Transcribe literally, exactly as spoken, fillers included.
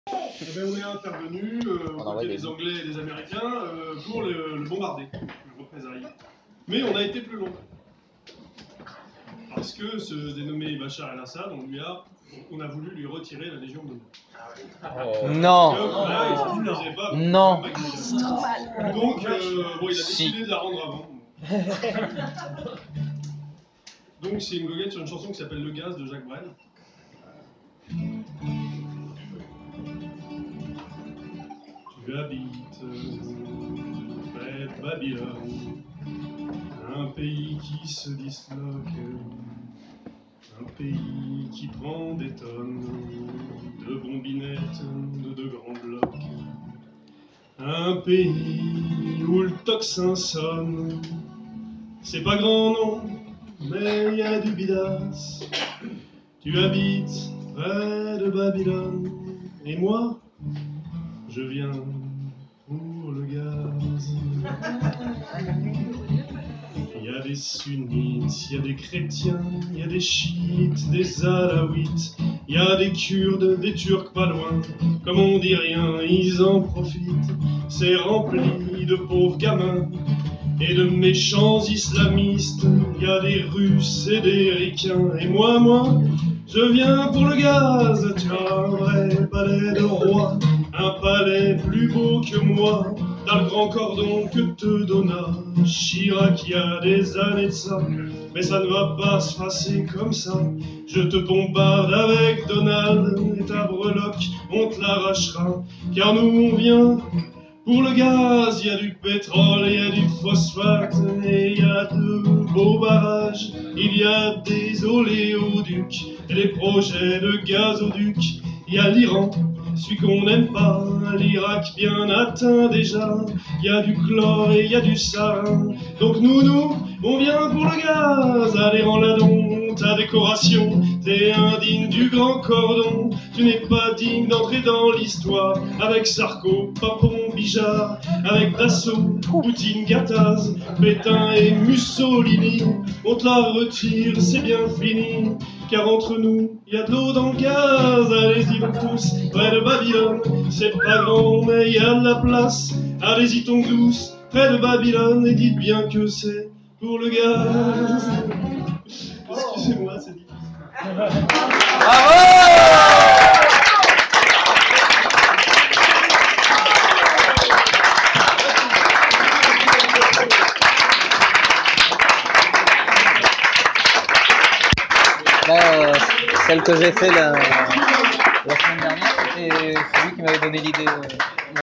Eh ben, on est intervenu euh, aux côtés des Anglais et des Américains euh, pour le, le bombarder, le représailles. Mais on a été plus loin. Parce que ce dénommé Bachar el-Assad, on lui a, on a voulu lui retirer la Légion d'honneur. Oh. Non. Que, bah, il ne disait pas, non. C'est trop mal. Donc, euh, bon, il a Si. décidé de la rendre avant. Donc, c'est une goguette sur une chanson qui s'appelle Le Gaz de Jacques Brel. Tu habites près de Babylone, un pays qui se disloque, un pays qui prend des tonnes de bombinettes, de, de grands blocs, un pays où le tocsin sonne. C'est pas grand non, mais y a du bidas. Tu habites près de Babylone, et moi, je viens pour le gaz. Il y a des sunnites, il y a des chrétiens, il y a des chiites, des alaouites, il y a des kurdes, des turcs pas loin. Comme on dit rien, ils en profitent. C'est rempli de pauvres gamins et de méchants islamistes. Il y a des Russes et des Ricains. Et moi, moi, je viens pour le gaz. Tu as un vrai palais de roi, un palais plus beau que moi. T'as le grand cordon que te donna Chirac il y a des années de ça. Mais ça ne va pas se passer comme ça. Je te bombarde avec Donald et ta breloque, on te l'arrachera. Car nous on vient pour le gaz, il y a du pétrole, il y a du phosphate, et il y a de beaux barrages, il y a des oléoducs, et des projets de gazoduc. Il y a l'Iran, celui qu'on n'aime pas, l'Irak bien atteint déjà. Il y a du chlore et il y a du sarin, donc nous, nous, on vient pour le gaz. Allez, rends-la donc, ta décoration, t'es indigne du grand cordon. Tu n'es pas digne d'entrer dans l'histoire avec Sarko, Papon, Bijard, avec Dassault, Poutine, Gattaz, Pétain et Mussolini. On te la retire, c'est bien fini, car entre nous, il y a de l'eau dans le gaz. Allez-y donc tous, près de Babylone, c'est pas grand, mais il y a de la place. Allez-y donc tous, près de Babylone, et dites bien que c'est pour le gaz. Excusez-moi, c'est difficile. Bravo! Là, euh, celle que j'ai fait la, la semaine dernière, c'était celui qui m'avait donné l'idée. Euh,